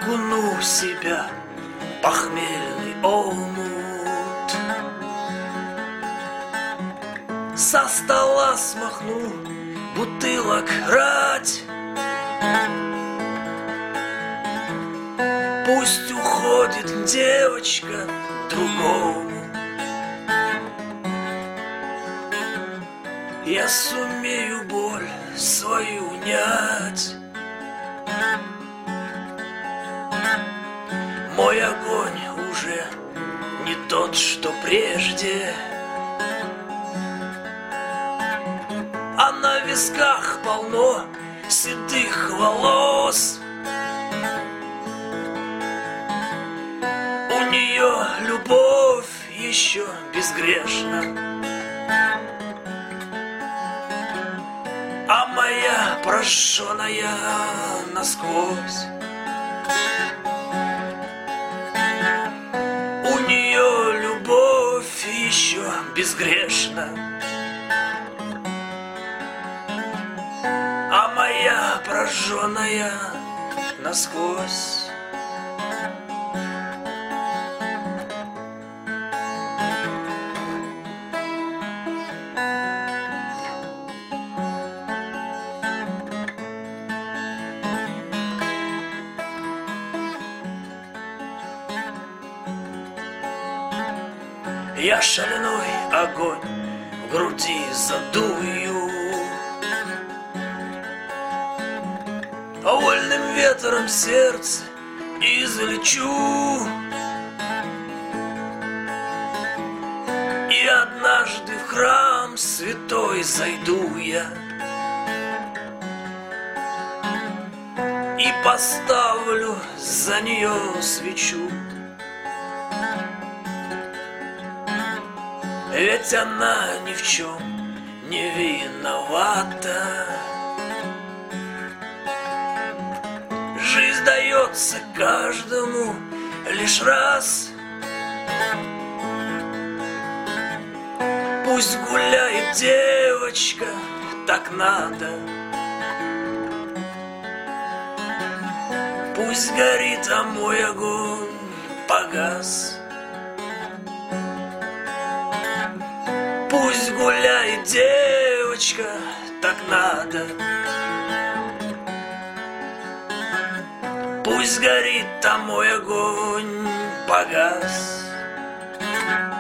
окуну себя в похмельный омут. Со стола смахну бутылок рать. Пусть уходит девочка другому. Я сумею боль свою унять. Мой огонь уже не тот, что прежде, а на висках полно седых волос. У нее любовь еще безгрешна, а моя прожженная насквозь. У нее любовь еще безгрешна, а моя прожженная насквозь. Я шальной огонь в груди задую, вольным ветром сердце излечу. И однажды в храм святой зайду я и поставлю за нее свечу. Ведь она ни в чем не виновата. Жизнь дается каждому лишь раз. Пусть гуляет девочка, так надо. Пусть горит, а мой огонь погас. Пусть гуляет девочка, так надо. Пусть горит, а мой огонь погас.